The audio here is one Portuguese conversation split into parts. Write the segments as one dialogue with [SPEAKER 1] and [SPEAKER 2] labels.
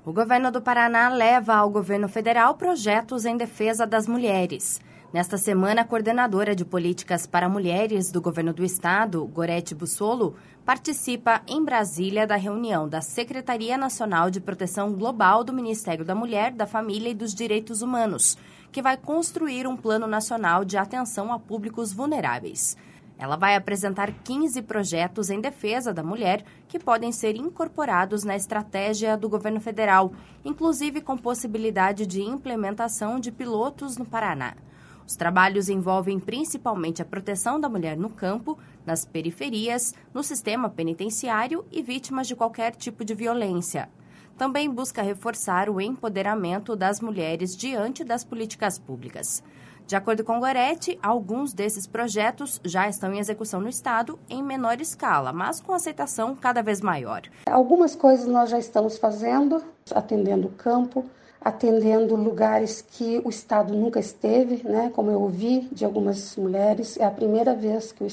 [SPEAKER 1] O governo do Paraná leva ao governo federal projetos em defesa das mulheres. Nesta semana, a coordenadora de políticas para mulheres do governo do estado, Gorete Bussolo, participa em Brasília da reunião da Secretaria Nacional de Proteção Global do Ministério da Mulher, da Família e dos Direitos Humanos, que vai construir um plano nacional de atenção a públicos vulneráveis. Ela vai apresentar 15 projetos em defesa da mulher que podem ser incorporados na estratégia do governo federal, inclusive com possibilidade de implementação de pilotos no Paraná. Os trabalhos envolvem principalmente a proteção da mulher no campo, nas periferias, no sistema penitenciário e vítimas de qualquer tipo de violência. Também busca reforçar o empoderamento das mulheres diante das políticas públicas. De acordo com Gorete, alguns desses projetos já estão em execução no estado em menor escala, mas com aceitação cada vez maior.
[SPEAKER 2] Algumas coisas nós já estamos fazendo, atendendo o campo, atendendo lugares que o estado nunca esteve, como eu ouvi de algumas mulheres. É a primeira vez que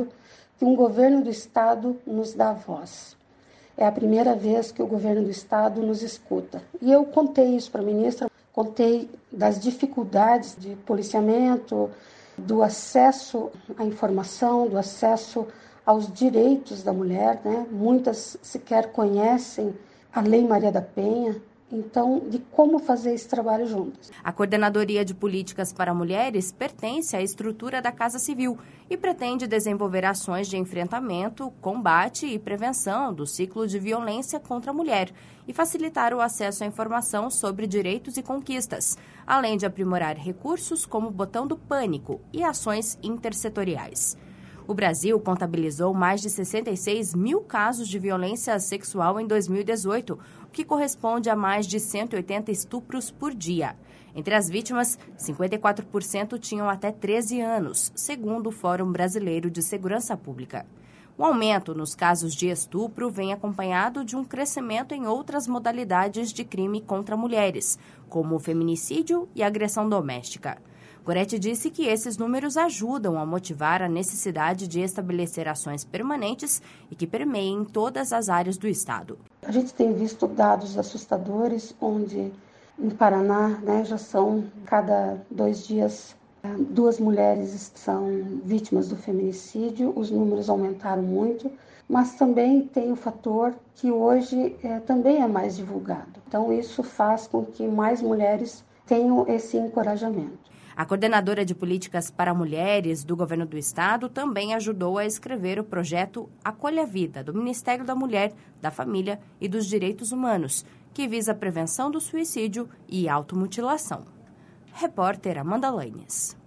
[SPEAKER 2] um governo do estado nos dá voz. É a primeira vez que o governo do estado nos escuta. E eu contei isso para a ministra. Contei das dificuldades de policiamento, do acesso à informação, do acesso aos direitos da mulher, Muitas sequer conhecem a Lei Maria da Penha, então, de como fazer esse trabalho juntos.
[SPEAKER 1] A Coordenadoria de Políticas para Mulheres pertence à estrutura da Casa Civil e pretende desenvolver ações de enfrentamento, combate e prevenção do ciclo de violência contra a mulher e facilitar o acesso à informação sobre direitos e conquistas, além de aprimorar recursos como o Botão do Pânico e ações intersetoriais. O Brasil contabilizou mais de 66 mil casos de violência sexual em 2018, o que corresponde a mais de 180 estupros por dia. Entre as vítimas, 54% tinham até 13 anos, segundo o Fórum Brasileiro de Segurança Pública. O aumento nos casos de estupro vem acompanhado de um crescimento em outras modalidades de crime contra mulheres, como o feminicídio e a agressão doméstica. Gorete disse que esses números ajudam a motivar a necessidade de estabelecer ações permanentes e que permeiem todas as áreas do estado.
[SPEAKER 2] A gente tem visto dados assustadores, onde em Paraná já são, cada 2 dias, 2 mulheres são vítimas do feminicídio. Os números aumentaram muito, mas também tem o fator que hoje também é mais divulgado. Então isso faz com que mais mulheres tenham esse encorajamento.
[SPEAKER 1] A coordenadora de políticas para mulheres do governo do estado também ajudou a escrever o projeto Acolha a Vida, do Ministério da Mulher, da Família e dos Direitos Humanos, que visa a prevenção do suicídio e automutilação. Repórter Amanda Lanes.